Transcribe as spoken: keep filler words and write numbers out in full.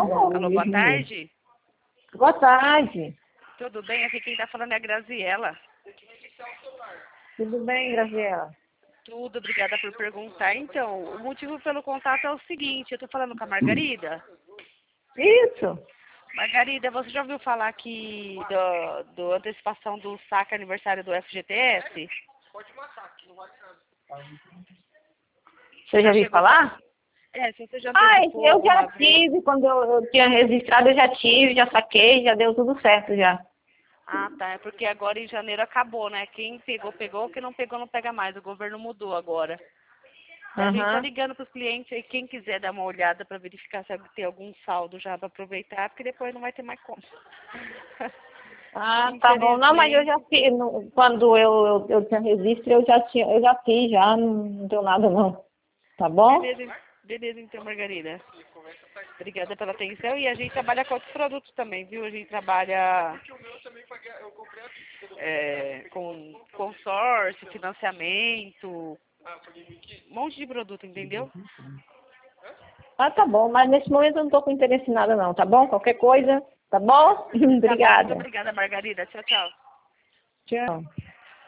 Alô, boa tarde. Boa tarde. Tudo bem? Aqui quem tá falando é a Graziela. Tudo bem, Graziela? Tudo, obrigada por perguntar. Então, o motivo pelo contato é o seguinte, eu tô falando com a Margarida. Isso. Margarida, você já ouviu falar aqui do, do antecipação do saque aniversário do F G T S? Você já ouviu falar? É, se você já Ah, antecipou eu já alguma vez. tive, quando eu, eu tinha registrado, eu já tive, já saquei, já deu tudo certo já. Ah, tá. É porque agora em janeiro acabou, né? Quem pegou, pegou. Quem não pegou, não pega mais. O governo mudou agora. A gente tá Aham. ligando para os clientes aí, quem quiser dar uma olhada para verificar se tem algum saldo já para aproveitar, porque depois não vai ter mais como. Ah, tá bom. Não, mas eu já fiz, no- quando eu, eu, eu tinha registro, eu já tinha, eu já fiz já, não, não deu nada não. Tá bom? Beleza, beleza então, Margarida. Obrigada pela atenção. E a gente trabalha com outros produtos também, viu? A gente trabalha é, com consórcio, financiamento, um monte de produto, entendeu? Ah, tá bom, mas nesse momento eu não tô com interesse em nada não, tá bom? Qualquer coisa, tá bom? Tá bom, muito Obrigada. obrigada, Margarida. Tchau, tchau. Tchau.